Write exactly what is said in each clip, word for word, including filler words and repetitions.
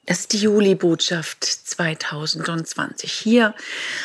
Das ist die Juli-Botschaft zweitausendzwanzig. Hier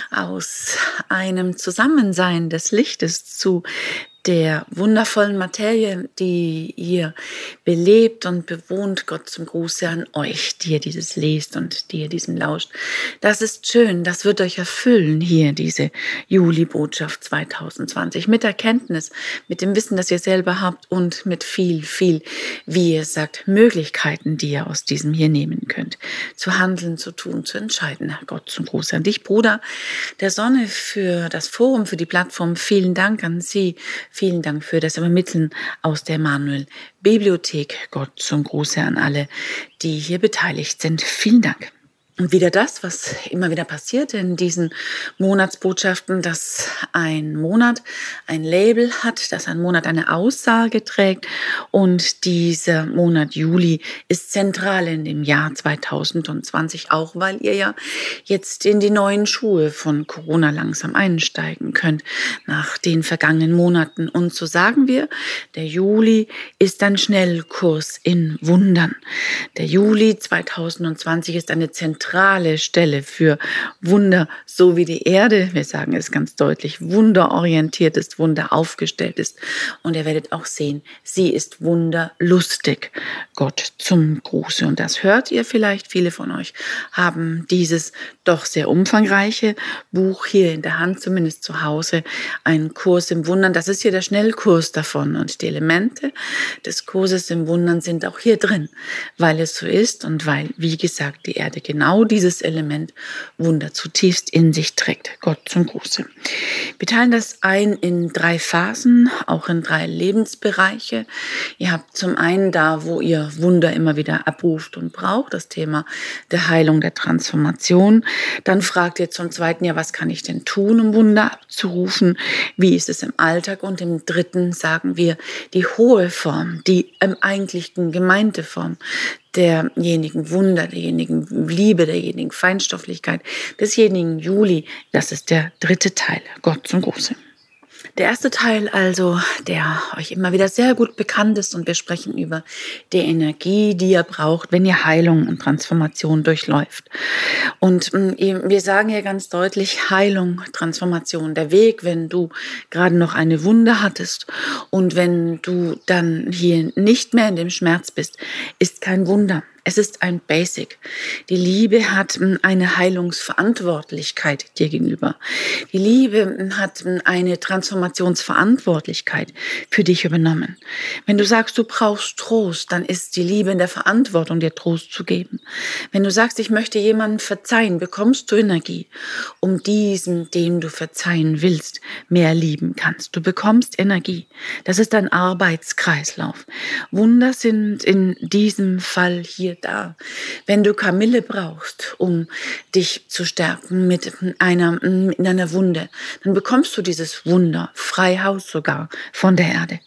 aus einem Zusammensein des Lichtes zu der wundervollen Materie, die ihr belebt und bewohnt. Gott zum Gruße an euch, die ihr dieses lest und die ihr diesem lauscht. Das ist schön, das wird euch erfüllen hier, diese Juli-Botschaft zweitausendzwanzig. Mit Erkenntnis, mit dem Wissen, das ihr selber habt und mit viel, viel, wie ihr sagt, Möglichkeiten, die ihr aus diesem hier nehmen könnt. Zu handeln, zu tun, zu entscheiden. Gott zum Gruße an dich, Bruder der Sonne, für das Forum, für die Plattform. Vielen Dank an Sie. Vielen Dank für das Übermitteln aus der Emanuel-Bibliothek. Gott zum Gruße an alle, die hier beteiligt sind. Vielen Dank. Und wieder das, was immer wieder passiert in diesen Monatsbotschaften, dass ein Monat ein Label hat, dass ein Monat eine Aussage trägt. Und dieser Monat Juli ist zentral in dem Jahr zweitausendzwanzig, auch weil ihr ja jetzt in die neuen Schuhe von Corona langsam einsteigen könnt nach den vergangenen Monaten. Und so sagen wir, der Juli ist ein Schnellkurs in Wundern. Der Juli zweitausendzwanzig ist eine zentrale zentrale Stelle für Wunder, so wie die Erde, wir sagen es ganz deutlich, wunderorientiert ist, Wunder aufgestellt ist. Und ihr werdet auch sehen, sie ist wunderlustig. Gott zum Gruße. Und das hört ihr vielleicht. Viele von euch haben dieses doch sehr umfangreiche Buch hier in der Hand, zumindest zu Hause. Ein Kurs im Wundern. Das ist hier der Schnellkurs davon. Und die Elemente des Kurses im Wundern sind auch hier drin, weil es so ist und weil, wie gesagt, die Erde genau dieses Element Wunder zutiefst in sich trägt. Gott zum Gruße. Wir teilen das ein in drei Phasen, auch in drei Lebensbereiche. Ihr habt zum einen da, wo ihr Wunder immer wieder abruft und braucht, das Thema der Heilung, der Transformation. Dann fragt ihr zum zweiten, ja, was kann ich denn tun, um Wunder abzurufen? Wie ist es im Alltag? Und im dritten sagen wir die hohe Form, die im eigentlichen gemeinte Form derjenigen Wunder, derjenigen Liebe, derjenigen Feinstofflichkeit, desjenigen Juli. Das ist der dritte Teil. Gott zum Gruße. Der erste Teil also, der euch immer wieder sehr gut bekannt ist, und wir sprechen über die Energie, die ihr braucht, wenn ihr Heilung und Transformation durchläuft. Und wir sagen hier ganz deutlich, Heilung, Transformation, der Weg, wenn du gerade noch eine Wunde hattest und wenn du dann hier nicht mehr in dem Schmerz bist, ist kein Wunder. Es ist ein Basic. Die Liebe hat eine Heilungsverantwortlichkeit dir gegenüber. Die Liebe hat eine Transformationsverantwortlichkeit für dich übernommen. Wenn du sagst, du brauchst Trost, dann ist die Liebe in der Verantwortung, dir Trost zu geben. Wenn du sagst, ich möchte jemandem verzeihen, bekommst du Energie, um diesen, dem du verzeihen willst, mehr lieben kannst. Du bekommst Energie. Das ist ein Arbeitskreislauf. Wunder sind in diesem Fall hier da. Wenn du Kamille brauchst, um dich zu stärken mit einer, mit einer Wunde, dann bekommst du dieses Wunder, frei Haus sogar, von der Erde.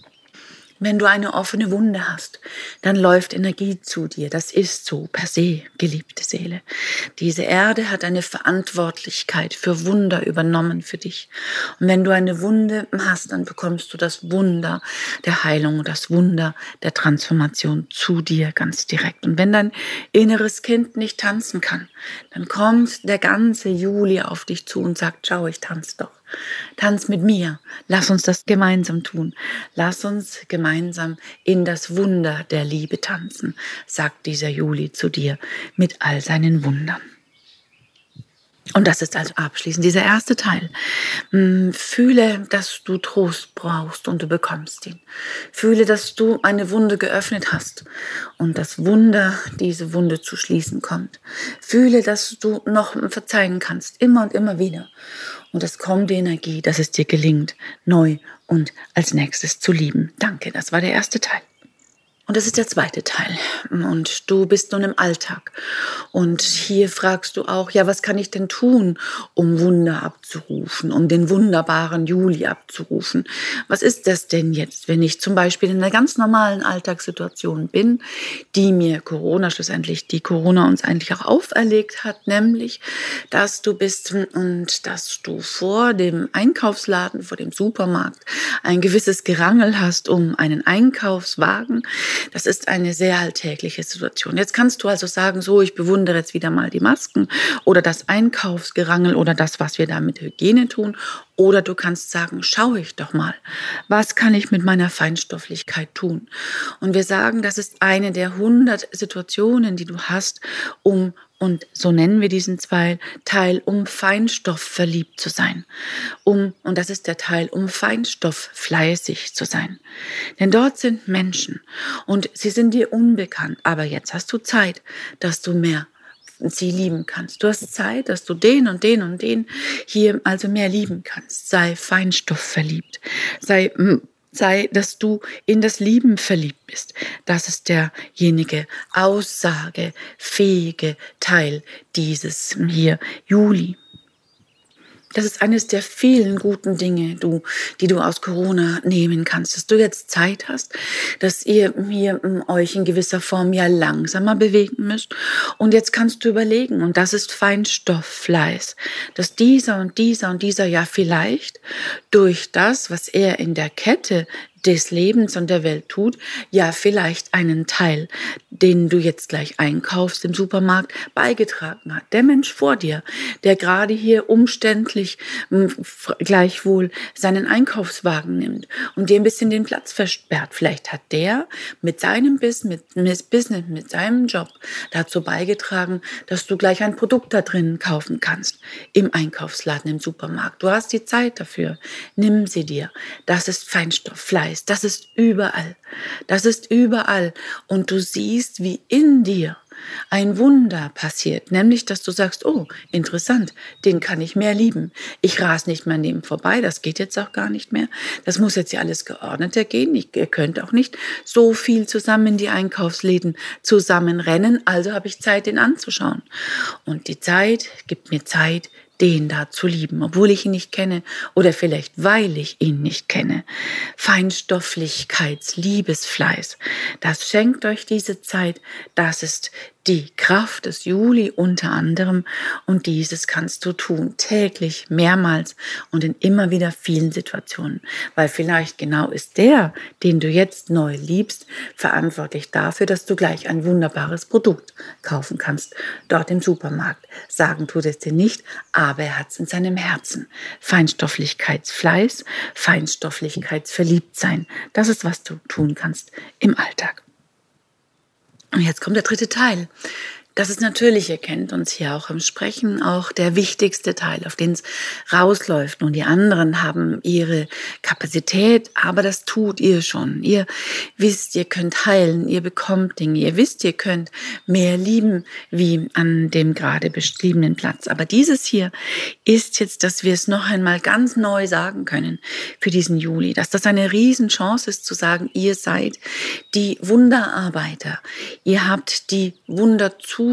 Wenn du eine offene Wunde hast, dann läuft Energie zu dir. Das ist so per se, geliebte Seele. Diese Erde hat eine Verantwortlichkeit für Wunder übernommen für dich. Und wenn du eine Wunde hast, dann bekommst du das Wunder der Heilung, das Wunder der Transformation zu dir ganz direkt. Und wenn dein inneres Kind nicht tanzen kann, dann kommt der ganze Juli auf dich zu und sagt, schau, ich tanze doch. Tanz mit mir. Lass uns das gemeinsam tun. Lass uns gemeinsam in das Wunder der Liebe tanzen, sagt dieser Juli zu dir mit all seinen Wundern. Und das ist also abschließend dieser erste Teil. Fühle, dass du Trost brauchst und du bekommst ihn. Fühle, dass du eine Wunde geöffnet hast und das Wunder, diese Wunde zu schließen kommt. Fühle, dass du noch verzeihen kannst, immer und immer wieder. Und es kommt die Energie, dass es dir gelingt, neu und als nächstes zu lieben. Danke, das war der erste Teil. Und das ist der zweite Teil. Und du bist nun im Alltag. Und hier fragst du auch, ja, was kann ich denn tun, um Wunder abzurufen, um den wunderbaren Juli abzurufen? Was ist das denn jetzt, wenn ich zum Beispiel in einer ganz normalen Alltagssituation bin, die mir Corona schlussendlich, die Corona uns eigentlich auch auferlegt hat, nämlich, dass du bist und dass du vor dem Einkaufsladen, vor dem Supermarkt ein gewisses Gerangel hast um einen Einkaufswagen, Das ist eine sehr alltägliche Situation. Jetzt kannst du also sagen, so, ich bewundere jetzt wieder mal die Masken oder das Einkaufsgerangel oder das, was wir da mit Hygiene tun. Oder du kannst sagen, schaue ich doch mal, was kann ich mit meiner Feinstofflichkeit tun? Und wir sagen, das ist eine der hundert Situationen, die du hast, um, und so nennen wir diesen zwei Teil, um Feinstoff verliebt zu sein. Um, und das ist der Teil, um Feinstoff fleißig zu sein. Denn dort sind Menschen und sie sind dir unbekannt, aber jetzt hast du Zeit, dass du mehr sie lieben kannst. Du hast Zeit, dass du den und den und den hier also mehr lieben kannst. Sei Feinstoff verliebt. Sei, sei, dass du in das Lieben verliebt bist. Das ist derjenige aussagefähige Teil dieses hier Juli. Das ist eines der vielen guten Dinge, du, die du aus Corona nehmen kannst, dass du jetzt Zeit hast, dass ihr hier euch in gewisser Form ja langsamer bewegen müsst. Und jetzt kannst du überlegen, und das ist Feinstofffleiß, dass dieser und dieser und dieser ja vielleicht durch das, was er in der Kette des Lebens und der Welt tut, ja vielleicht einen Teil, den du jetzt gleich einkaufst im Supermarkt, beigetragen hat. Der Mensch vor dir, der gerade hier umständlich mh, gleichwohl seinen Einkaufswagen nimmt und dir ein bisschen den Platz versperrt. Vielleicht hat der mit seinem Business, mit, Business, mit seinem Job dazu beigetragen, dass du gleich ein Produkt da drinnen kaufen kannst, im Einkaufsladen, im Supermarkt. Du hast die Zeit dafür. Nimm sie dir. Das ist Feinstoff, Fleiß. Das ist überall. Das ist überall. Und du siehst, wie in dir ein Wunder passiert, nämlich, dass du sagst, oh, interessant, den kann ich mehr lieben. Ich ras nicht mehr neben vorbei, das geht jetzt auch gar nicht mehr. Das muss jetzt ja alles geordneter gehen. Ich, ihr könnt auch nicht so viel zusammen in die Einkaufsläden zusammenrennen, also habe ich Zeit, den anzuschauen. Und die Zeit gibt mir Zeit, den da zu lieben, obwohl ich ihn nicht kenne oder vielleicht weil ich ihn nicht kenne. Feinstofflichkeits, Liebesfleiß, das schenkt euch diese Zeit, das ist die Kraft des Juli unter anderem und dieses kannst du tun, täglich, mehrmals und in immer wieder vielen Situationen, weil vielleicht genau ist der, den du jetzt neu liebst, verantwortlich dafür, dass du gleich ein wunderbares Produkt kaufen kannst, dort im Supermarkt. Sagen tut es dir nicht, aber er hat es in seinem Herzen. Feinstofflichkeitsfleiß, Feinstofflichkeitsverliebtsein, das ist, was du tun kannst im Alltag. Und jetzt kommt der dritte Teil. Das ist natürlich, ihr kennt uns hier auch im Sprechen, auch der wichtigste Teil, auf den es rausläuft. Und die anderen haben ihre Kapazität, aber das tut ihr schon. Ihr wisst, ihr könnt heilen, ihr bekommt Dinge, ihr wisst, ihr könnt mehr lieben, wie an dem gerade beschriebenen Platz. Aber dieses hier ist jetzt, dass wir es noch einmal ganz neu sagen können für diesen Juli, dass das eine Riesenchance ist zu sagen, ihr seid die Wunderarbeiter, ihr habt die Wunderzuständigkeitsmöglichkeiten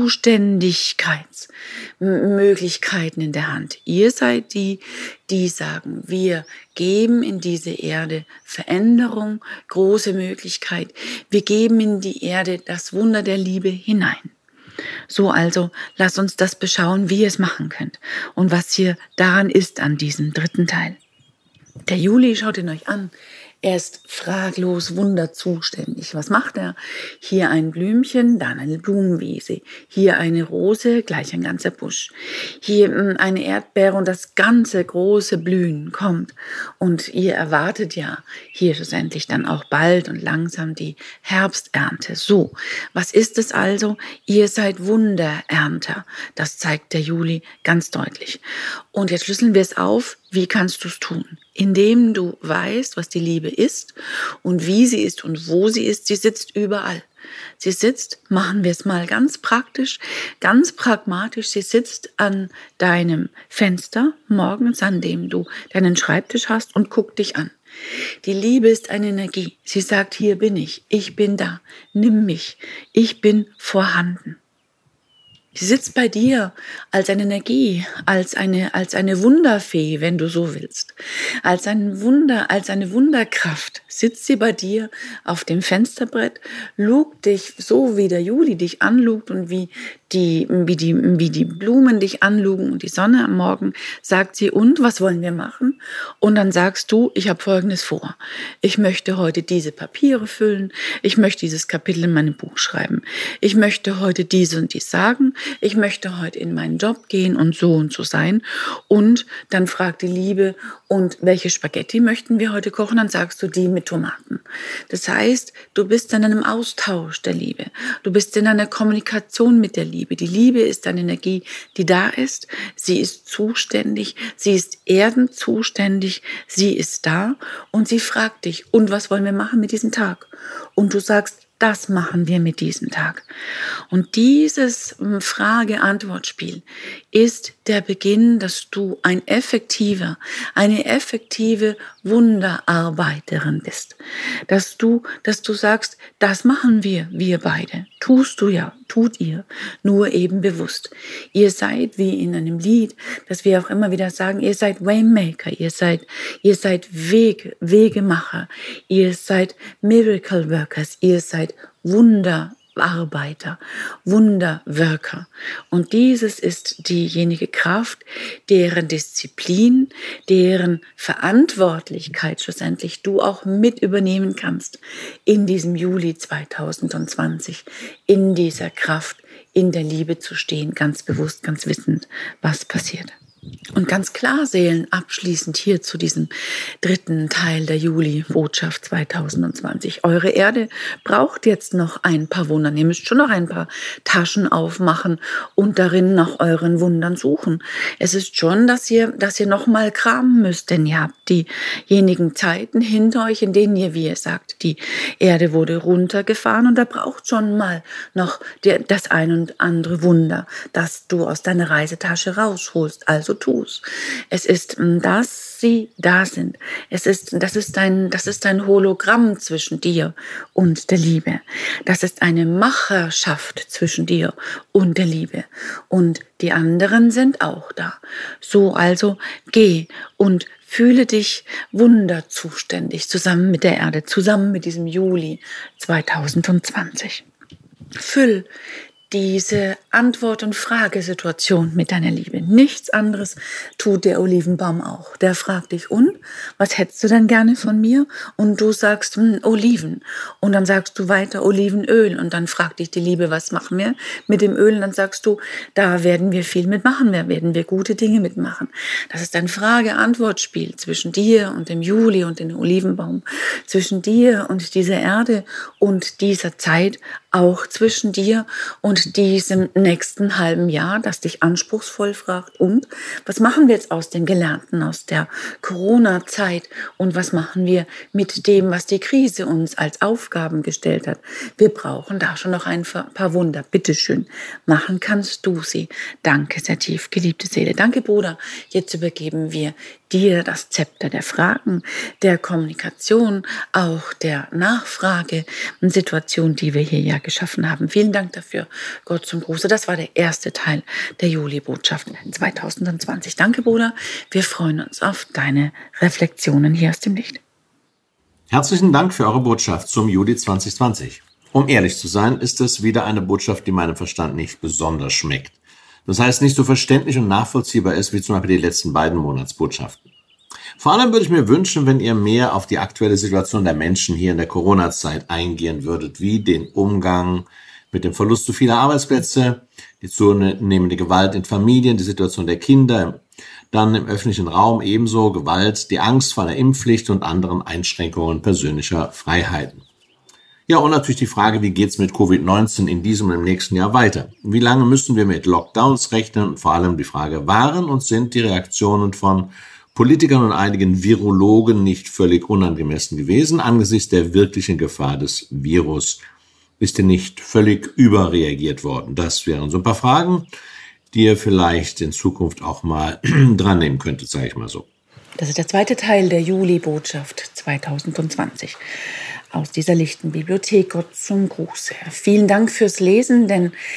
in der Hand. Ihr seid die, die sagen, wir geben in diese Erde Veränderung, große Möglichkeit. Wir geben in die Erde das Wunder der Liebe hinein. So also, lasst uns das beschauen, wie ihr es machen könnt und was hier daran ist an diesem dritten Teil. Der Juli, schaut ihn euch an. Er ist fraglos wunderzuständig. Was macht er? Hier ein Blümchen, dann eine Blumenwiese. Hier eine Rose, gleich ein ganzer Busch. Hier eine Erdbeere und das ganze große Blühen kommt. Und ihr erwartet ja hier schlussendlich dann auch bald und langsam die Herbsternte. So, was ist es also? Ihr seid Wunderernter. Das zeigt der Juli ganz deutlich. Und jetzt schlüsseln wir es auf. Wie kannst du es tun? Indem du weißt, was die Liebe ist und wie sie ist und wo sie ist. Sie sitzt überall. Sie sitzt, machen wir es mal ganz praktisch, ganz pragmatisch, sie sitzt an deinem Fenster morgens, an dem du deinen Schreibtisch hast und guckt dich an. Die Liebe ist eine Energie. Sie sagt, hier bin ich, ich bin da, nimm mich, ich bin vorhanden. Sie sitzt bei dir als eine Energie, als eine, als eine Wunderfee, wenn du so willst. Als ein Wunder, als eine Wunderkraft sitzt sie bei dir auf dem Fensterbrett, lugt dich so, wie der Juli dich anlugt und wie die, wie die, wie die Blumen dich anlugen und die Sonne am Morgen, sagt sie, und was wollen wir machen? Und dann sagst du, ich habe Folgendes vor. Ich möchte heute diese Papiere füllen. Ich möchte dieses Kapitel in meinem Buch schreiben. Ich möchte heute diese und dies sagen. Ich möchte heute in meinen Job gehen und so und so sein. Und dann fragt die Liebe, und welche Spaghetti möchten wir heute kochen? Dann sagst du die mit Tomaten. Das heißt, du bist in einem Austausch der Liebe. Du bist in einer Kommunikation mit der Liebe. Die Liebe ist eine Energie, die da ist. Sie ist zuständig. Sie ist erdenzuständig. Sie ist da und sie fragt dich, und was wollen wir machen mit diesem Tag? Und du sagst, das machen wir mit diesem Tag. Und dieses Frage-Antwort-Spiel ist der Beginn, dass du ein effektiver, eine effektive Wunderarbeiterin bist. Dass du, dass du sagst, das machen wir, wir beide. Tust du ja, tut ihr, nur eben bewusst. Ihr seid wie in einem Lied, das wir auch immer wieder sagen, ihr seid Waymaker, ihr seid, ihr seid Weg, Wegemacher, ihr seid Miracle Workers, ihr seid Wunderarbeiter, Wunderwirker. Und dieses ist diejenige Kraft, deren Disziplin, deren Verantwortlichkeit schlussendlich du auch mit übernehmen kannst in diesem Juli zweitausendzwanzig, in dieser Kraft, in der Liebe zu stehen, ganz bewusst, ganz wissend, was passiert. Und ganz klar Seelen abschließend hier zu diesem dritten Teil der Juli-Botschaft zweitausendzwanzig. Eure Erde braucht jetzt noch ein paar Wunder. Ihr müsst schon noch ein paar Taschen aufmachen und darin nach euren Wundern suchen. Es ist schon, dass ihr, dass ihr noch mal kramen müsst, denn ihr habt diejenigen Zeiten hinter euch, in denen ihr, wie ihr sagt, die Erde wurde runtergefahren und da braucht schon mal noch der, das ein und andere Wunder, das du aus deiner Reisetasche rausholst. Also tu's. Es ist, dass sie da sind. Es ist, das ist ein, das ist ein Hologramm zwischen dir und der Liebe. Das ist eine Macherschaft zwischen dir und der Liebe. Und die anderen sind auch da. So also geh und fühle dich wunderzuständig zusammen mit der Erde, zusammen mit diesem Juli zweitausendzwanzig. Füll diese Antwort- und Fragesituation mit deiner Liebe. Nichts anderes tut der Olivenbaum auch. Der fragt dich, und was hättest du denn gerne von mir? Und du sagst, hm, Oliven. Und dann sagst du weiter Olivenöl. Und dann fragt dich die Liebe, was machen wir mit dem Öl? Und dann sagst du, da werden wir viel mitmachen, da werden wir gute Dinge mitmachen. Das ist ein Frage-Antwort-Spiel zwischen dir und dem Juli und dem Olivenbaum, zwischen dir und dieser Erde und dieser Zeit, auch zwischen dir und diesem nächsten halben Jahr, das dich anspruchsvoll fragt. Und was machen wir jetzt aus dem Gelernten, aus der Corona-Zeit? Und was machen wir mit dem, was die Krise uns als Aufgaben gestellt hat? Wir brauchen da schon noch ein paar Wunder. Bitteschön, machen kannst du sie. Danke, sehr tief geliebte Seele. Danke, Bruder. Jetzt übergeben wir dir das Zepter der Fragen, der Kommunikation, auch der Nachfrage, eine Situation, die wir hier ja geschaffen haben. Vielen Dank dafür, Gott zum Gruße. Das war der erste Teil der Juli-Botschaft zweitausendzwanzig. Danke, Bruder. Wir freuen uns auf deine Reflexionen hier aus dem Licht. Herzlichen Dank für eure Botschaft zum Juli zwanzig zwanzig. Um ehrlich zu sein, ist es wieder eine Botschaft, die meinem Verstand nicht besonders schmeckt. Das heißt, nicht so verständlich und nachvollziehbar ist wie zum Beispiel die letzten beiden Monatsbotschaften. Vor allem würde ich mir wünschen, wenn ihr mehr auf die aktuelle Situation der Menschen hier in der Corona-Zeit eingehen würdet, wie den Umgang mit dem Verlust so vieler Arbeitsplätze, die zunehmende Gewalt in Familien, die Situation der Kinder, dann im öffentlichen Raum ebenso Gewalt, die Angst vor einer Impfpflicht und anderen Einschränkungen persönlicher Freiheiten. Ja, und natürlich die Frage, wie geht's mit Covid neunzehn in diesem und im nächsten Jahr weiter? Wie lange müssen wir mit Lockdowns rechnen? Und vor allem die Frage, waren und sind die Reaktionen von Politikern und einigen Virologen nicht völlig unangemessen gewesen angesichts der wirklichen Gefahr des Virus? Ist denn nicht völlig überreagiert worden? Das wären so ein paar Fragen, die ihr vielleicht in Zukunft auch mal dran nehmen könntet, sage ich mal so. Das ist der zweite Teil der Juli-Botschaft zweitausendzwanzig. Aus dieser lichten Bibliothek, Gott zum Gruße. Vielen Dank fürs Lesen, denn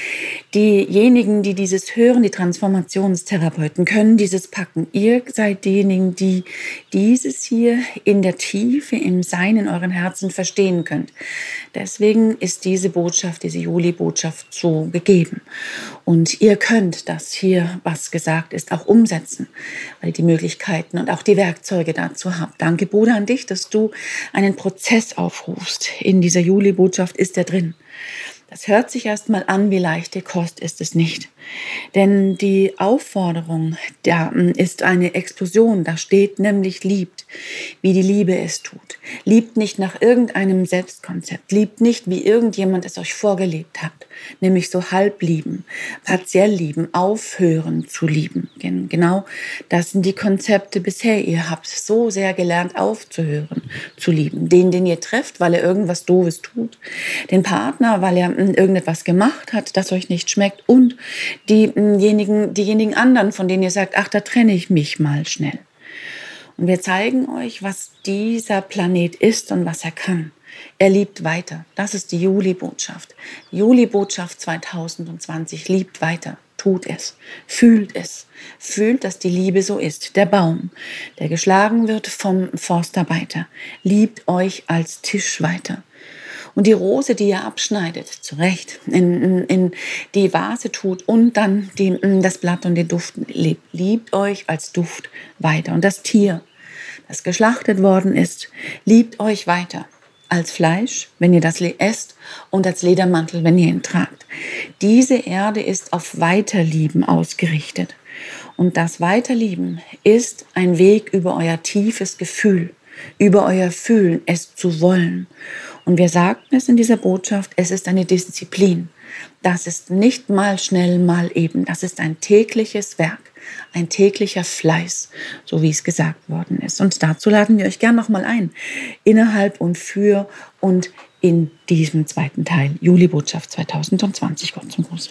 Diejenigen, die dieses hören, die Transformationstherapeuten, können dieses packen. Ihr seid diejenigen, die dieses hier in der Tiefe, im Sein, in euren Herzen verstehen könnt. Deswegen ist diese Botschaft, diese Juli-Botschaft so gegeben. Und ihr könnt das hier, was gesagt ist, auch umsetzen, weil ihr die Möglichkeiten und auch die Werkzeuge dazu habt. Danke, Bruder, an dich, dass du einen Prozess aufrufst. In dieser Juli-Botschaft ist er drin. Das hört sich erstmal an, wie leichte Kost ist es nicht. Denn die Aufforderung, da ist eine Explosion, da steht nämlich liebt, wie die Liebe es tut. Liebt nicht nach irgendeinem Selbstkonzept, liebt nicht, wie irgendjemand es euch vorgelebt hat, nämlich so halb lieben, partiell lieben, aufhören zu lieben. Genau das sind die Konzepte bisher. Ihr habt so sehr gelernt, aufzuhören zu lieben. Den, den ihr trefft, weil er irgendwas Doofes tut, den Partner, weil er irgendetwas gemacht hat, das euch nicht schmeckt, und diejenigen, diejenigen anderen, von denen ihr sagt, ach, da trenne ich mich mal schnell. Und wir zeigen euch, was dieser Planet ist und was er kann. Er liebt weiter. Das ist die Juli-Botschaft. Juli-Botschaft zwanzig zwanzig liebt weiter. Tut es. Fühlt es. Fühlt, dass die Liebe so ist. Der Baum, der geschlagen wird vom Forstarbeiter, liebt euch als Tisch weiter. Und die Rose, die ihr abschneidet, zurecht, in, in, in die Vase tut und dann die, das Blatt und den Duft lebt, liebt euch als Duft weiter. Und das Tier, das geschlachtet worden ist, liebt euch weiter. Als Fleisch, wenn ihr das esst, und als Ledermantel, wenn ihr ihn tragt. Diese Erde ist auf Weiterlieben ausgerichtet. Und das Weiterlieben ist ein Weg über euer tiefes Gefühl, über euer Fühlen, es zu wollen. Und wir sagten es in dieser Botschaft, es ist eine Disziplin. Das ist nicht mal schnell, mal eben. Das ist ein tägliches Werk, ein täglicher Fleiß, so wie es gesagt worden ist. Und dazu laden wir euch gern nochmal ein, innerhalb und für und in diesem zweiten Teil, Juli-Botschaft zwanzig zwanzig, Gott zum Gruße.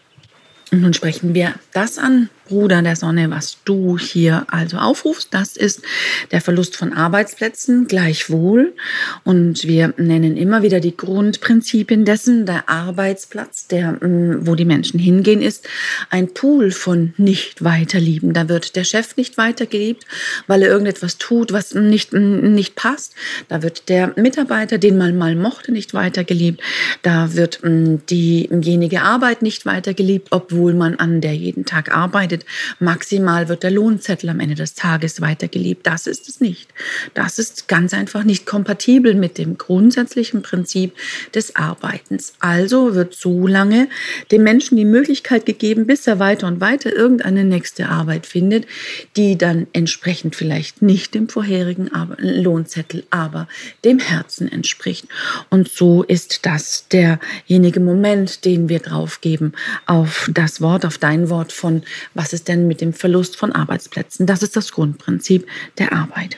Und nun sprechen wir das an, Bruder der Sonne, was du hier also aufrufst. Das ist der Verlust von Arbeitsplätzen, gleichwohl. Und wir nennen immer wieder die Grundprinzipien dessen. Der Arbeitsplatz, der, wo die Menschen hingehen, ist ein Pool von nicht weiterlieben. Da wird der Chef nicht weitergeliebt, weil er irgendetwas tut, was nicht, nicht passt. Da wird der Mitarbeiter, den man mal mochte, nicht weitergeliebt. Da wird diejenige Arbeit nicht weitergeliebt, obwohl man an der jeden Tag arbeitet. Maximal wird der Lohnzettel am Ende des Tages weitergeliebt. Das ist es nicht. Das ist ganz einfach nicht kompatibel mit dem grundsätzlichen Prinzip des Arbeitens. Also wird so lange dem Menschen die Möglichkeit gegeben, bis er weiter und weiter irgendeine nächste Arbeit findet, die dann entsprechend vielleicht nicht dem vorherigen Lohnzettel, aber dem Herzen entspricht. Und so ist das derjenige Moment, den wir drauf geben auf das Wort, auf dein Wort von, was ist denn mit dem Verlust von Arbeitsplätzen? Das ist das Grundprinzip der Arbeit.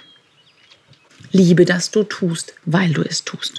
Liebe, dass du tust, weil du es tust.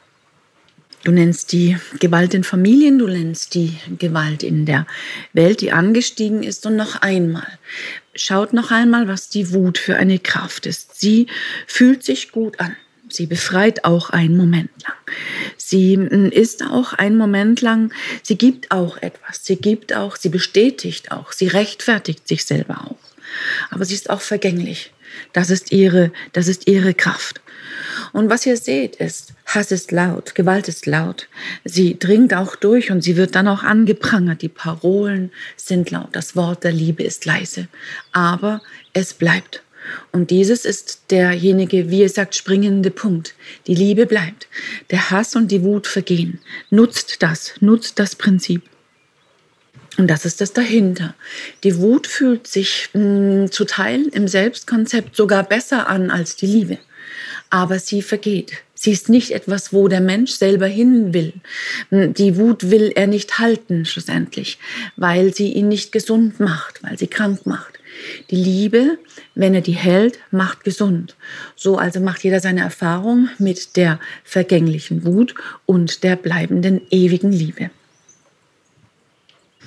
Du nennst die Gewalt in Familien, du nennst die Gewalt in der Welt, die angestiegen ist. Und noch einmal, schaut noch einmal, was die Wut für eine Kraft ist. Sie fühlt sich gut an. Sie befreit auch einen Moment lang. Sie ist auch einen Moment lang, sie gibt auch etwas. Sie gibt auch, sie bestätigt auch, sie rechtfertigt sich selber auch. Aber sie ist auch vergänglich. Das ist ihre, das ist ihre Kraft. Und was ihr seht ist, Hass ist laut, Gewalt ist laut. Sie dringt auch durch und sie wird dann auch angeprangert. Die Parolen sind laut, das Wort der Liebe ist leise. Aber es bleibt. Und dieses ist derjenige, wie ihr sagt, springende Punkt. Die Liebe bleibt. Der Hass und die Wut vergehen. Nutzt das, nutzt das Prinzip. Und das ist das dahinter. Die Wut fühlt sich mh, zu Teilen im Selbstkonzept sogar besser an als die Liebe. Aber sie vergeht. Sie ist nicht etwas, wo der Mensch selber hin will. Die Wut will er nicht halten schlussendlich, weil sie ihn nicht gesund macht, weil sie krank macht. Die Liebe, wenn er die hält, macht gesund. So also macht jeder seine Erfahrung mit der vergänglichen Wut und der bleibenden ewigen Liebe.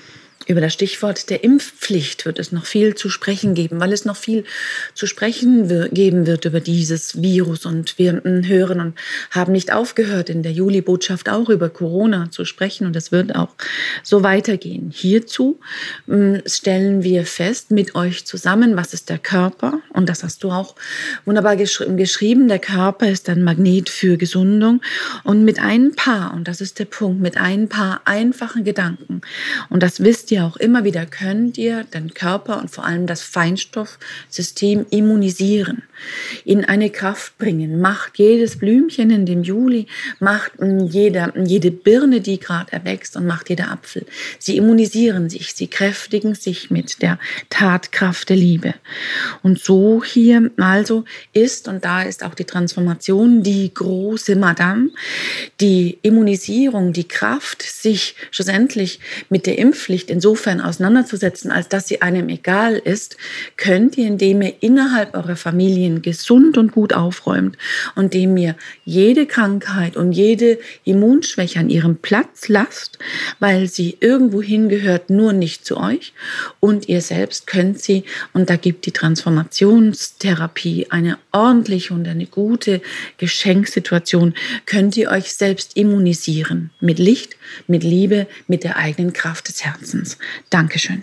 Über das Stichwort der Impfpflicht wird es noch viel zu sprechen geben, weil es noch viel zu sprechen wir- geben wird über dieses Virus. Und wir mm, hören und haben nicht aufgehört, in der Juli-Botschaft auch über Corona zu sprechen. Und es wird auch so weitergehen. Hierzu mm, stellen wir fest mit euch zusammen, was ist der Körper? Und das hast du auch wunderbar geschri- geschrieben. Der Körper ist ein Magnet für Gesundung. Und mit ein paar, und das ist der Punkt, mit ein paar einfachen Gedanken, und das wisst ihr auch immer wieder, könnt ihr den Körper und vor allem das Feinstoffsystem immunisieren, in eine Kraft bringen. Macht jedes Blümchen in dem Juli, macht mm, jeder, jede Birne, die gerade erwächst, und macht jeder Apfel. Sie immunisieren sich, sie kräftigen sich mit der Tatkraft der Liebe. Und so hier also ist, und da ist auch die Transformation, die große Madame, die Immunisierung, die Kraft, sich schlussendlich mit der Impfpflicht insofern auseinanderzusetzen, als dass sie einem egal ist, könnt ihr, indem ihr innerhalb eurer Familien gesund und gut aufräumt und indem ihr jede Krankheit und jede Immunschwäche an ihrem Platz lasst, weil sie irgendwo hingehört, nur nicht zu euch, und ihr selbst könnt sie, und da gibt die Transformationstherapie eine ordentliche und eine gute Geschenksituation, könnt ihr euch selbst immunisieren mit Licht, mit Liebe, mit der eigenen Kraft des Herzens. Dankeschön.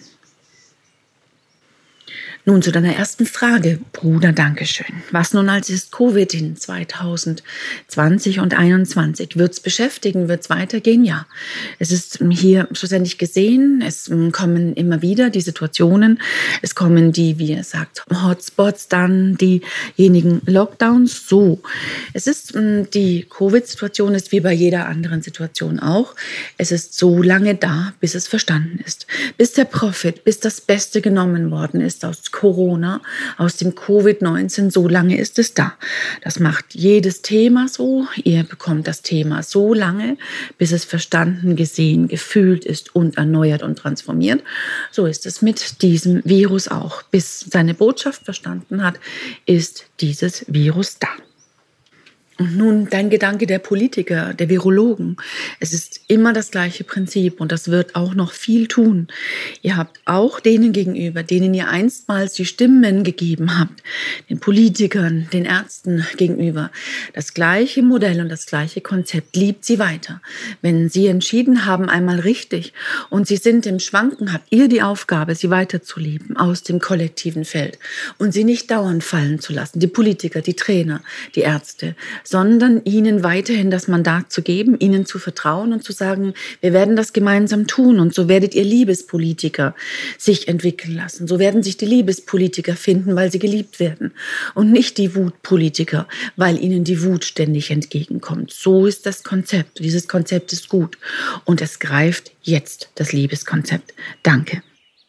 Nun zu deiner ersten Frage, Bruder, Dankeschön. Was nun als ist Covid in zwanzig zwanzig und einundzwanzig? Wird es beschäftigen? Wird es weitergehen? Ja. Es ist hier schlussendlich gesehen, es kommen immer wieder die Situationen, es kommen die, wie ihr sagt, Hotspots, dann diejenigen Lockdowns. So, es ist, die Covid-Situation ist wie bei jeder anderen Situation auch. Es ist so lange da, bis es verstanden ist. Bis der Profit, bis das Beste genommen worden ist aus Corona, aus dem Covid neunzehn, so lange ist es da. Das macht jedes Thema so. Ihr bekommt das Thema so lange, bis es verstanden, gesehen, gefühlt ist und erneuert und transformiert. So ist es mit diesem Virus auch. Bis seine Botschaft verstanden hat, ist dieses Virus da. Und nun dein Gedanke der Politiker, der Virologen. Es ist immer das gleiche Prinzip und das wird auch noch viel tun. Ihr habt auch denen gegenüber, denen ihr einstmals die Stimmen gegeben habt, den Politikern, den Ärzten gegenüber, das gleiche Modell und das gleiche Konzept. Liebt sie weiter. Wenn sie entschieden haben, einmal richtig, und sie sind im Schwanken, habt ihr die Aufgabe, sie weiterzuleben aus dem kollektiven Feld und sie nicht dauernd fallen zu lassen. Die Politiker, die Trainer, die Ärzte, sondern ihnen weiterhin das Mandat zu geben, ihnen zu vertrauen und zu sagen, wir werden das gemeinsam tun, und so werdet ihr Liebespolitiker sich entwickeln lassen. So werden sich die Liebespolitiker finden, weil sie geliebt werden, und nicht die Wutpolitiker, weil ihnen die Wut ständig entgegenkommt. So ist das Konzept. Dieses Konzept ist gut und es greift jetzt, das Liebeskonzept. Danke.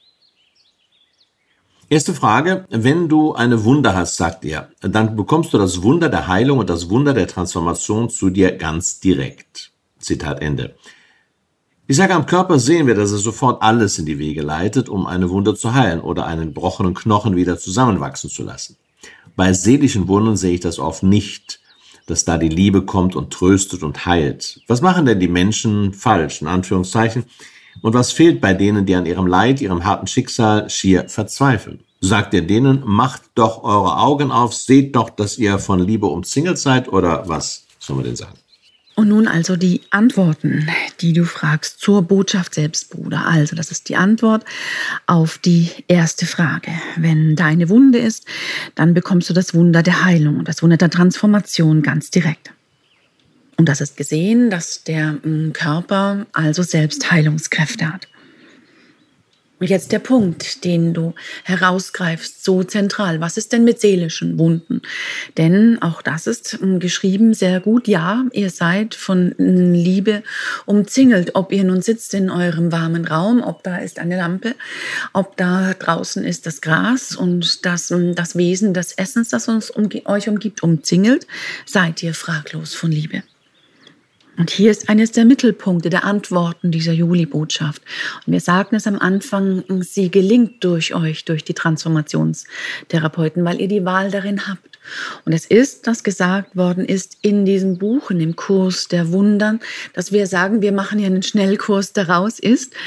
Erste Frage, wenn du eine Wunde hast, sagt er, dann bekommst du das Wunder der Heilung und das Wunder der Transformation zu dir ganz direkt. Zitat Ende. Ich sage, am Körper sehen wir, dass er sofort alles in die Wege leitet, um eine Wunde zu heilen oder einen gebrochenen Knochen wieder zusammenwachsen zu lassen. Bei seelischen Wunden sehe ich das oft nicht, dass da die Liebe kommt und tröstet und heilt. Was machen denn die Menschen falsch, in Anführungszeichen? Und was fehlt bei denen, die an ihrem Leid, ihrem harten Schicksal schier verzweifeln? Sagt ihr denen, macht doch eure Augen auf, seht doch, dass ihr von Liebe umzingelt seid, oder was soll man denn sagen? Und nun also die Antworten, die du fragst zur Botschaft selbst, Bruder. Also das ist die Antwort auf die erste Frage. Wenn deine Wunde ist, dann bekommst du das Wunder der Heilung und das Wunder der Transformation ganz direkt. Und das ist gesehen, dass der Körper also selbst Heilungskräfte hat. Und jetzt der Punkt, den du herausgreifst, so zentral. Was ist denn mit seelischen Wunden? Denn auch das ist geschrieben sehr gut. Ja, ihr seid von Liebe umzingelt. Ob ihr nun sitzt in eurem warmen Raum, ob da ist eine Lampe, ob da draußen ist das Gras und das, das Wesen des Essens, das uns um, euch umgibt, umzingelt, seid ihr fraglos von Liebe. Und hier ist eines der Mittelpunkte der Antworten dieser Juli-Botschaft. Und wir sagten es am Anfang, sie gelingt durch euch, durch die Transformationstherapeuten, weil ihr die Wahl darin habt. Und es ist, das gesagt worden ist, in diesem Buch, in dem Kurs der Wundern, dass wir sagen, wir machen hier einen Schnellkurs daraus, ist,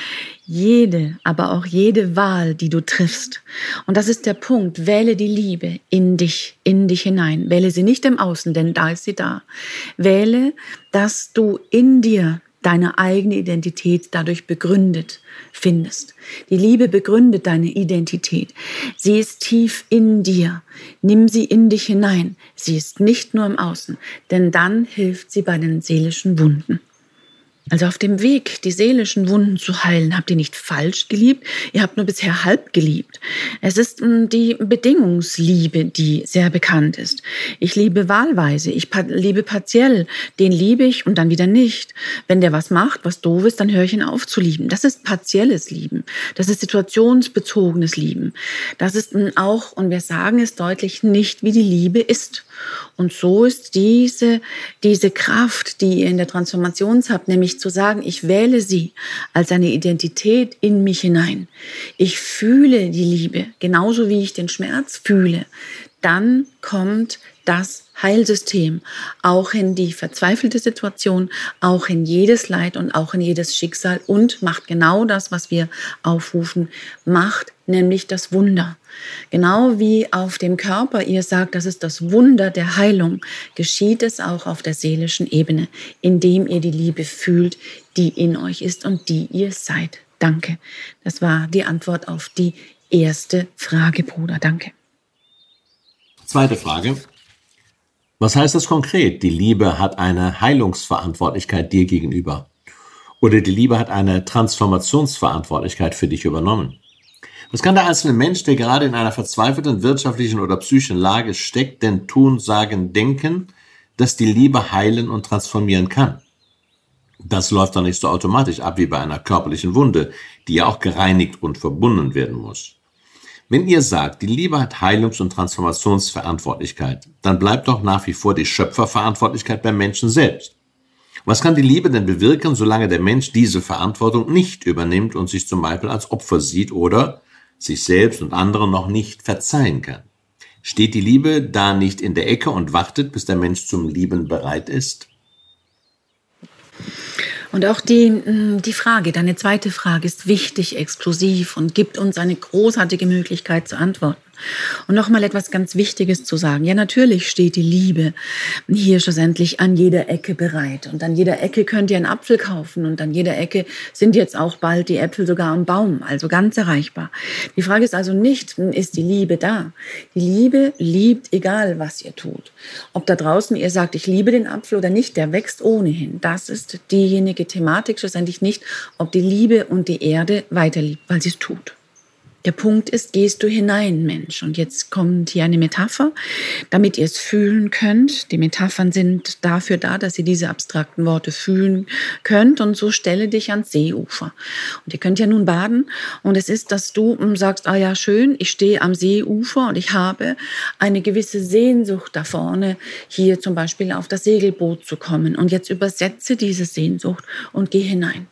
Jede, aber auch jede Wahl, die du triffst. Und das ist der Punkt. Wähle die Liebe in dich, in dich hinein. Wähle sie nicht im Außen, denn da ist sie da. Wähle, dass du in dir deine eigene Identität dadurch begründet findest. Die Liebe begründet deine Identität. Sie ist tief in dir. Nimm sie in dich hinein. Sie ist nicht nur im Außen, denn dann hilft sie bei den seelischen Wunden. Also auf dem Weg, die seelischen Wunden zu heilen, habt ihr nicht falsch geliebt, ihr habt nur bisher halb geliebt. Es ist die Bedingungsliebe, die sehr bekannt ist. Ich liebe wahlweise, ich liebe partiell, den liebe ich und dann wieder nicht. Wenn der was macht, was doof ist, dann höre ich ihn auf zu lieben. Das ist partielles Lieben, das ist situationsbezogenes Lieben. Das ist auch, und wir sagen es deutlich, nicht wie die Liebe ist. Und so ist diese, diese Kraft, die ihr in der Transformation habt, nämlich zu sagen, ich wähle sie als eine Identität in mich hinein. Ich fühle die Liebe, genauso wie ich den Schmerz fühle. Dann kommt das Heilsystem auch in die verzweifelte Situation, auch in jedes Leid und auch in jedes Schicksal und macht genau das, was wir aufrufen, macht nämlich das Wunder. Genau wie auf dem Körper ihr sagt, das ist das Wunder der Heilung, geschieht es auch auf der seelischen Ebene, indem ihr die Liebe fühlt, die in euch ist und die ihr seid. Danke. Das war die Antwort auf die erste Frage, Bruder. Danke. Zweite Frage. Was heißt das konkret? Die Liebe hat eine Heilungsverantwortlichkeit dir gegenüber. Oder die Liebe hat eine Transformationsverantwortlichkeit für dich übernommen. Was kann der einzelne Mensch, der gerade in einer verzweifelten wirtschaftlichen oder psychischen Lage steckt, denn tun, sagen, denken, dass die Liebe heilen und transformieren kann? Das läuft doch nicht so automatisch ab wie bei einer körperlichen Wunde, die ja auch gereinigt und verbunden werden muss. Wenn ihr sagt, die Liebe hat Heilungs- und Transformationsverantwortlichkeit, dann bleibt doch nach wie vor die Schöpferverantwortlichkeit beim Menschen selbst. Was kann die Liebe denn bewirken, solange der Mensch diese Verantwortung nicht übernimmt und sich zum Beispiel als Opfer sieht oder sich selbst und anderen noch nicht verzeihen kann? Steht die Liebe da nicht in der Ecke und wartet, bis der Mensch zum Lieben bereit ist? Und auch die, die Frage, deine zweite Frage ist wichtig, exklusiv und gibt uns eine großartige Möglichkeit zu antworten. Und nochmal etwas ganz Wichtiges zu sagen. Ja, natürlich steht die Liebe hier schlussendlich an jeder Ecke bereit. Und an jeder Ecke könnt ihr einen Apfel kaufen. Und an jeder Ecke sind jetzt auch bald die Äpfel sogar am Baum. Also ganz erreichbar. Die Frage ist also nicht, ist die Liebe da? Die Liebe liebt, egal was ihr tut. Ob da draußen ihr sagt, ich liebe den Apfel oder nicht, der wächst ohnehin. Das ist diejenige Thematik schlussendlich nicht, ob die Liebe und die Erde weiterliebt, weil sie es tut. Der Punkt ist, gehst du hinein, Mensch? Und jetzt kommt hier eine Metapher, damit ihr es fühlen könnt. Die Metaphern sind dafür da, dass ihr diese abstrakten Worte fühlen könnt. Und so stelle dich ans Seeufer. Und ihr könnt ja nun baden. Und es ist, dass du sagst, ah ja, schön, ich stehe am Seeufer und ich habe eine gewisse Sehnsucht da vorne, hier zum Beispiel auf das Segelboot zu kommen. Und jetzt übersetze diese Sehnsucht und geh hinein.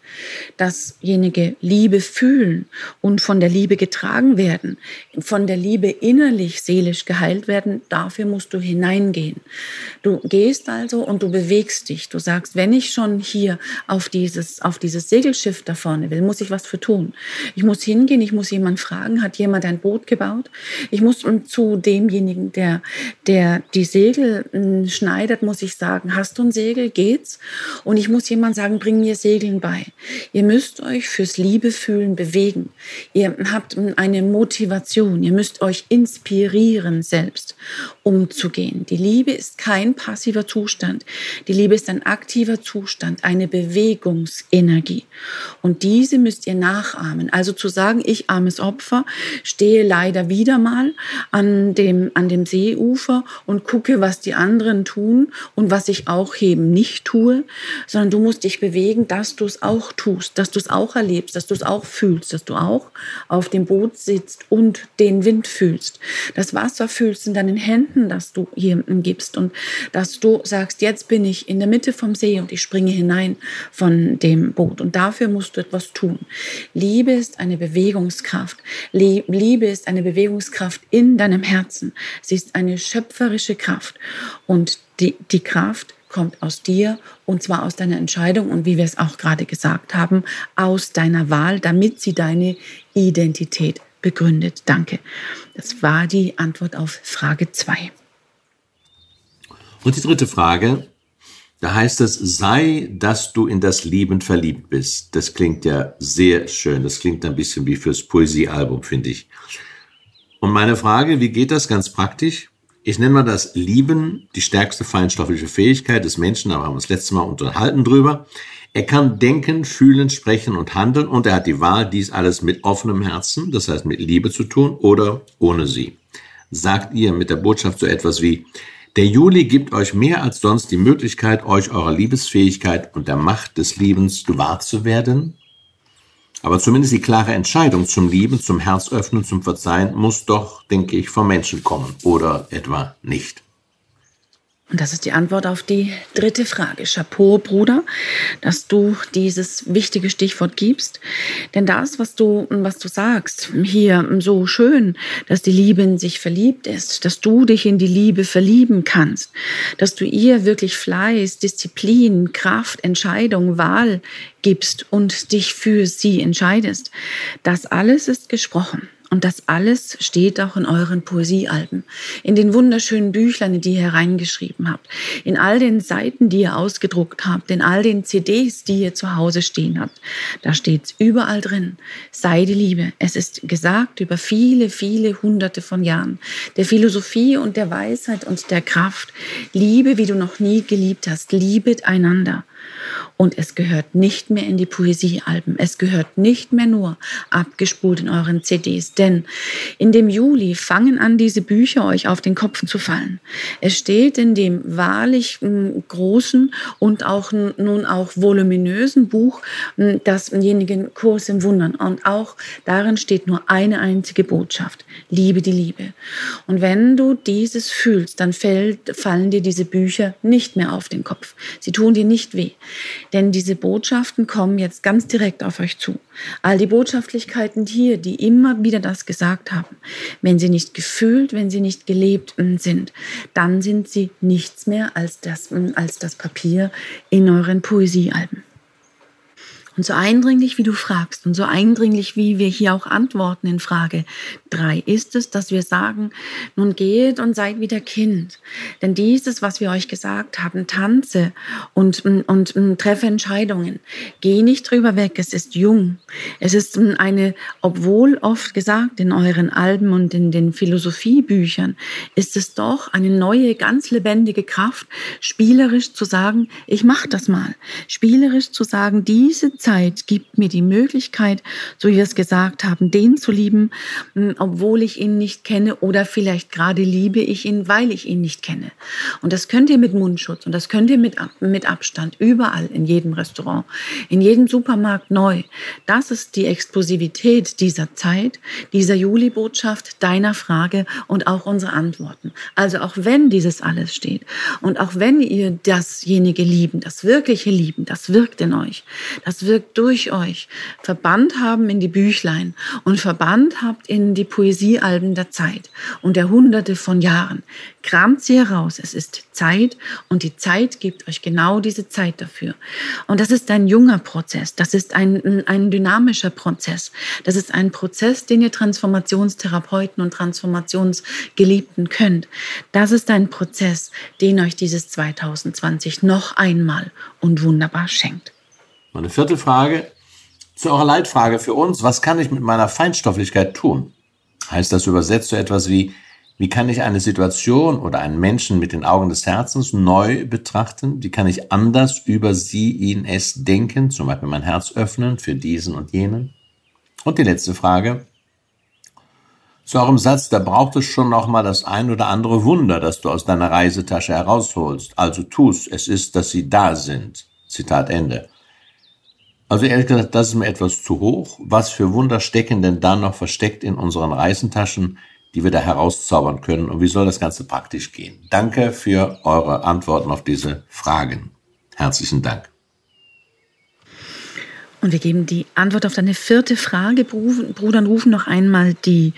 Dasjenige Liebe fühlen und von der Liebe getragen werden, von der Liebe innerlich, seelisch geheilt werden, dafür musst du hineingehen. Du gehst also und du bewegst dich. Du sagst, wenn ich schon hier auf dieses, auf dieses Segelschiff da vorne will, muss ich was für tun. Ich muss hingehen, ich muss jemanden fragen, hat jemand ein Boot gebaut? Ich muss zu demjenigen, der, der die Segel schneidet, muss ich sagen, hast du ein Segel, geht's? Und ich muss jemand sagen, bring mir Segeln bei. Ihr müsst euch fürs Liebefühlen bewegen. Ihr habt eine Motivation. Ihr müsst euch inspirieren selbst, umzugehen. Die Liebe ist kein passiver Zustand. Die Liebe ist ein aktiver Zustand, eine Bewegungsenergie. Und diese müsst ihr nachahmen. Also zu sagen, ich armes Opfer, stehe leider wieder mal an dem, an dem Seeufer und gucke, was die anderen tun und was ich auch eben nicht tue, sondern du musst dich bewegen, dass du es auch tust, dass du es auch erlebst, dass du es auch fühlst, dass du auch auf dem Boot sitzt und den Wind fühlst, das Wasser fühlst in deinen Händen, das du hier gibst und dass du sagst, jetzt bin ich in der Mitte vom See und ich springe hinein von dem Boot und dafür musst du etwas tun. Liebe ist eine Bewegungskraft. Liebe ist eine Bewegungskraft in deinem Herzen. Sie ist eine schöpferische Kraft und die, die Kraft kommt aus dir und zwar aus deiner Entscheidung und wie wir es auch gerade gesagt haben, aus deiner Wahl, damit sie deine Identität begründet. Danke. Das war die Antwort auf Frage zwei. Und die dritte Frage, da heißt es, sei, dass du in das Leben verliebt bist. Das klingt ja sehr schön. Das klingt ein bisschen wie fürs Poesiealbum, finde ich. Und meine Frage, wie geht das ganz praktisch? Ich nenne mal das Lieben, die stärkste feinstoffliche Fähigkeit des Menschen, da haben wir uns letztes Mal unterhalten drüber. Er kann denken, fühlen, sprechen und handeln und er hat die Wahl, dies alles mit offenem Herzen, das heißt mit Liebe zu tun oder ohne sie. Sagt ihr mit der Botschaft so etwas wie, der Juli gibt euch mehr als sonst die Möglichkeit, euch eurer Liebesfähigkeit und der Macht des Liebens gewahr zu werden? Aber zumindest die klare Entscheidung zum Lieben, zum Herzöffnen, zum Verzeihen muss doch, denke ich, vom Menschen kommen. Oder etwa nicht? Und das ist die Antwort auf die dritte Frage. Chapeau, Bruder, dass du dieses wichtige Stichwort gibst. Denn das, was du, was du sagst, hier so schön, dass die Liebe in sich verliebt ist, dass du dich in die Liebe verlieben kannst, dass du ihr wirklich Fleiß, Disziplin, Kraft, Entscheidung, Wahl gibst und dich für sie entscheidest. Das alles ist gesprochen. Und das alles steht auch in euren Poesiealben, in den wunderschönen Büchlein, die ihr hereingeschrieben habt, in all den Seiten, die ihr ausgedruckt habt, in all den C Ds, die ihr zu Hause stehen habt. Da steht's überall drin. Sei die Liebe. Es ist gesagt über viele, viele Hunderte von Jahren. Der Philosophie und der Weisheit und der Kraft. Liebe, wie du noch nie geliebt hast. Liebet einander. Und es gehört nicht mehr in die Poesiealben. Es gehört nicht mehr nur abgespult in euren C Ds. Denn in dem Juli fangen an, diese Bücher euch auf den Kopf zu fallen. Es steht in dem wahrlich m, großen und auch n, nun auch voluminösen Buch, m, dasjenige Kurs im Wundern. Und auch darin steht nur eine einzige Botschaft. Liebe die Liebe. Und wenn du dieses fühlst, dann fällt, fallen dir diese Bücher nicht mehr auf den Kopf. Sie tun dir nicht weh. Denn diese Botschaften kommen jetzt ganz direkt auf euch zu. All die Botschaftlichkeiten hier, die immer wieder das gesagt haben, wenn sie nicht gefühlt, wenn sie nicht gelebt sind, dann sind sie nichts mehr als das, als das Papier in euren Poesiealben. Und so eindringlich, wie du fragst und so eindringlich, wie wir hier auch antworten in Frage drei, ist es, dass wir sagen, nun geht und seid wieder Kind. Denn dieses, was wir euch gesagt haben, tanze und, und, und treffe Entscheidungen. Geh nicht drüber weg, es ist jung. Es ist eine, obwohl oft gesagt in euren Alben und in den Philosophiebüchern, ist es doch eine neue, ganz lebendige Kraft, spielerisch zu sagen, ich mach das mal. Spielerisch zu sagen, diese Zeit gibt mir die Möglichkeit, so wie wir es gesagt haben, den zu lieben, obwohl ich ihn nicht kenne oder vielleicht gerade liebe ich ihn, weil ich ihn nicht kenne. Und das könnt ihr mit Mundschutz und das könnt ihr mit, mit Abstand, überall, in jedem Restaurant, in jedem Supermarkt neu. Das ist die Explosivität dieser Zeit, dieser Juli-Botschaft, deiner Frage und auch unsere Antworten. Also auch wenn dieses alles steht und auch wenn ihr dasjenige lieben, das wirkliche Lieben, das wirkt in euch, das wirkt durch euch, verbannt haben in die Büchlein und verbannt habt in die Poesiealben der Zeit und der Hunderte von Jahren. Kramt sie heraus, es ist Zeit und die Zeit gibt euch genau diese Zeit dafür. Und das ist ein junger Prozess, das ist ein, ein dynamischer Prozess, das ist ein Prozess, den ihr Transformationstherapeuten und Transformationsgeliebten könnt. Das ist ein Prozess, den euch dieses zwanzig zwanzig noch einmal und wunderbar schenkt. Meine vierte Frage zu eurer Leitfrage für uns. Was kann ich mit meiner Feinstofflichkeit tun? Heißt das übersetzt so etwas wie, wie kann ich eine Situation oder einen Menschen mit den Augen des Herzens neu betrachten? Wie kann ich anders über sie, ihn, es denken? Zum Beispiel mein Herz öffnen für diesen und jenen. Und die letzte Frage. Zu eurem Satz, da braucht es schon noch mal das ein oder andere Wunder, das du aus deiner Reisetasche herausholst. Also tu's, es ist, dass sie da sind. Zitat Ende. Also ehrlich gesagt, das ist mir etwas zu hoch. Was für Wunder stecken denn da noch versteckt in unseren Reisentaschen, die wir da herauszaubern können? Und wie soll das Ganze praktisch gehen? Danke für eure Antworten auf diese Fragen. Herzlichen Dank. Und wir geben die Antwort auf deine vierte Frage, Bruder, und rufen noch einmal die,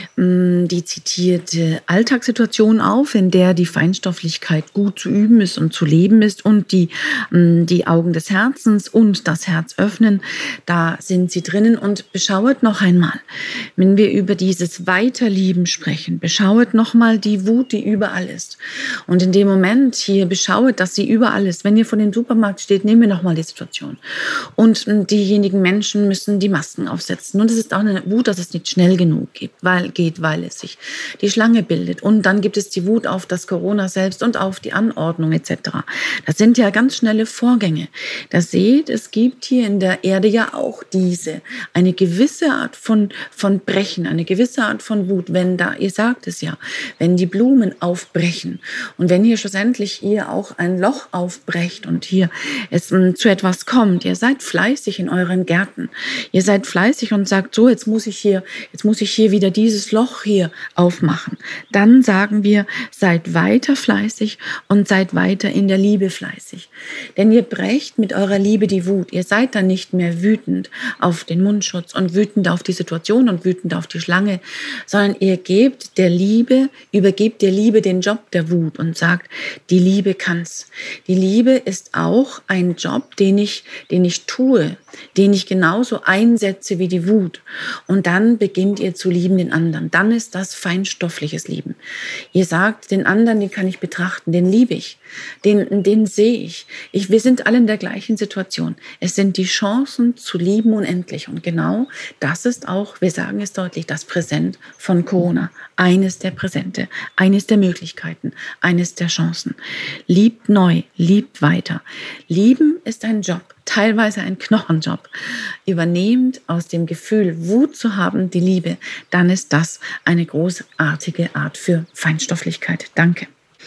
die zitierte Alltagssituation auf, in der die Feinstofflichkeit gut zu üben ist und zu leben ist und die, die Augen des Herzens und das Herz öffnen. Da sind sie drinnen und beschauet noch einmal, wenn wir über dieses Weiterlieben sprechen, beschauet noch mal die Wut, die überall ist. Und in dem Moment hier beschauet, dass sie überall ist. Wenn ihr vor dem Supermarkt steht, nehmen wir noch mal die Situation. Und diejenigen Menschen müssen die Masken aufsetzen. Und es ist auch eine Wut, dass es nicht schnell genug geht, weil, geht, weil es sich die Schlange bildet. Und dann gibt es die Wut auf das Corona selbst und auf die Anordnung et cetera. Das sind ja ganz schnelle Vorgänge. Da seht, es gibt hier in der Erde ja auch diese, eine gewisse Art von, von Brechen, eine gewisse Art von Wut, wenn da, ihr sagt es ja, wenn die Blumen aufbrechen und wenn hier schlussendlich ihr auch ein Loch aufbrecht und hier es m, zu etwas kommt, ihr seid fleißig in euren Gärten. Ihr seid fleißig und sagt, so, jetzt muss ich hier, jetzt muss ich hier wieder dieses Loch hier aufmachen. Dann sagen wir, seid weiter fleißig und seid weiter in der Liebe fleißig. Denn ihr brecht mit eurer Liebe die Wut. Ihr seid dann nicht mehr wütend auf den Mundschutz und wütend auf die Situation und wütend auf die Schlange, sondern ihr gebt der Liebe, übergebt der Liebe den Job der Wut und sagt, die Liebe kann's. Die Liebe ist auch ein Job, den ich, den ich tue, den ich genauso einsetze wie die Wut. Und dann beginnt ihr zu lieben den anderen. Dann ist das feinstoffliches Lieben. Ihr sagt, den anderen, den kann ich betrachten, den liebe ich, den, den sehe ich. ich. Wir sind alle in der gleichen Situation. Es sind die Chancen zu lieben unendlich. Und genau das ist auch, wir sagen es deutlich, das Präsent von Corona. Eines der Präsente, eines der Möglichkeiten, eines der Chancen. Liebt neu, liebt weiter. Lieben ist ein Job. Teilweise ein Knochenjob. Übernehmt aus dem Gefühl, Wut zu haben, die Liebe, dann ist das eine großartige Art für Feinstofflichkeit. Danke.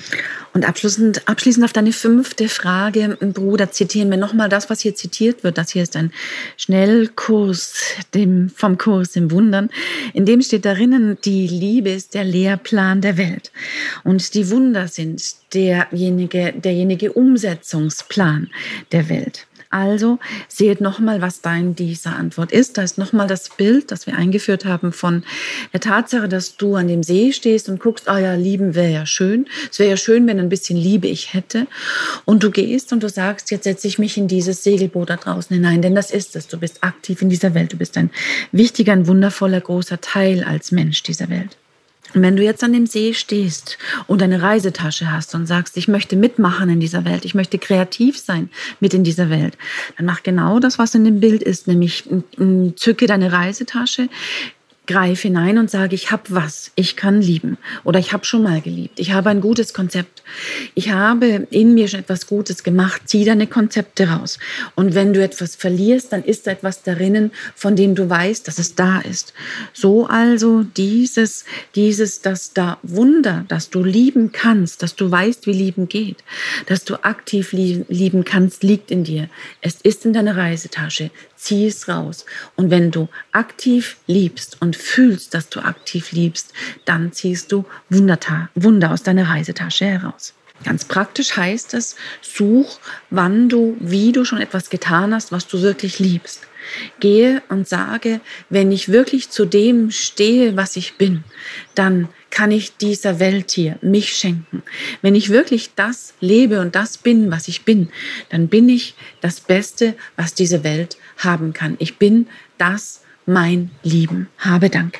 Und abschließend, abschließend auf deine fünfte Frage, Bruder, zitieren wir nochmal das, was hier zitiert wird. Das hier ist ein Schnellkurs dem, vom Kurs im Wundern. In dem steht darin, die Liebe ist der Lehrplan der Welt. Und die Wunder sind derjenige, derjenige Umsetzungsplan der Welt. Also seht nochmal, was da in dieser Antwort ist. Da ist nochmal das Bild, das wir eingeführt haben von der Tatsache, dass du an dem See stehst und guckst, ah ja, lieben wäre ja schön. Es wäre ja schön, wenn ein bisschen Liebe ich hätte. Und du gehst und du sagst, jetzt setze ich mich in dieses Segelboot da draußen hinein, denn das ist es. Du bist aktiv in dieser Welt. Du bist ein wichtiger, ein wundervoller, großer Teil als Mensch dieser Welt. Und wenn du jetzt an dem See stehst und eine Reisetasche hast und sagst, ich möchte mitmachen in dieser Welt, ich möchte kreativ sein mit in dieser Welt, dann mach genau das, was in dem Bild ist, nämlich zücke deine Reisetasche, greif hinein und sage, ich habe was, ich kann lieben oder ich habe schon mal geliebt, ich habe ein gutes Konzept, ich habe in mir schon etwas Gutes gemacht, zieh deine Konzepte raus. Und wenn du etwas verlierst, dann ist da etwas darinnen, von dem du weißt, dass es da ist. So also dieses, dieses, das da Wunder, dass du lieben kannst, dass du weißt, wie lieben geht, dass du aktiv lieben kannst, liegt in dir. Es ist in deiner Reisetasche. Zieh es raus. Und wenn du aktiv liebst und fühlst, dass du aktiv liebst, dann ziehst du Wunderta- Wunder aus deiner Reisetasche heraus. Ganz praktisch heißt es, such, wann du, wie du schon etwas getan hast, was du wirklich liebst. Gehe und sage, wenn ich wirklich zu dem stehe, was ich bin, dann kann ich dieser Welt hier mich schenken. Wenn ich wirklich das lebe und das bin, was ich bin, dann bin ich das Beste, was diese Welt haben kann. Ich bin das, mein Lieben. Habe Dank.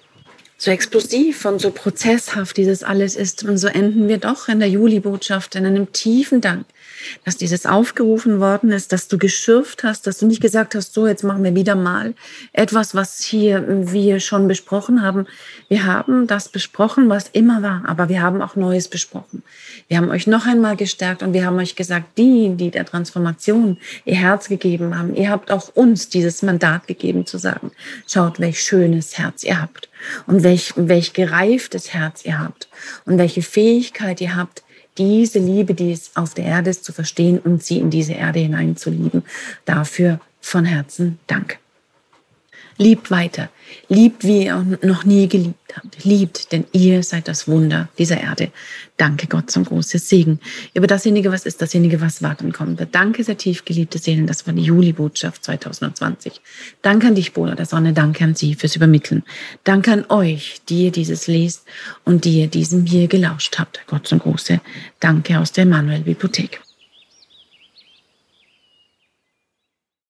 So explosiv und so prozesshaft dieses alles ist, und so enden wir doch in der Juli-Botschaft in einem tiefen Dank, dass dieses aufgerufen worden ist, dass du geschürft hast, dass du nicht gesagt hast, so, jetzt machen wir wieder mal etwas, was hier wir schon besprochen haben. Wir haben das besprochen, was immer war, aber wir haben auch Neues besprochen. Wir haben euch noch einmal gestärkt und wir haben euch gesagt, die, die der Transformation ihr Herz gegeben haben, ihr habt auch uns dieses Mandat gegeben zu sagen, schaut, welch schönes Herz ihr habt und welch, welch gereiftes Herz ihr habt und welche Fähigkeit ihr habt, diese Liebe, die es auf der Erde ist, zu verstehen und sie in diese Erde hinein zu lieben. Dafür von Herzen Dank. Liebt weiter. Liebt, wie ihr noch nie geliebt habt. Liebt, denn ihr seid das Wunder dieser Erde. Danke Gott zum großen Segen. Über dasjenige, was ist, dasjenige, was wart und kommen wird. Danke, sehr tief geliebte Seelen. Das war die Juli-Botschaft zwanzig zwanzig. Danke an dich, Bruder der Sonne. Danke an Sie fürs Übermitteln. Danke an euch, die ihr dieses lest und die ihr diesem hier gelauscht habt. Gott zum großen Danke aus der Emanuel-Bibliothek.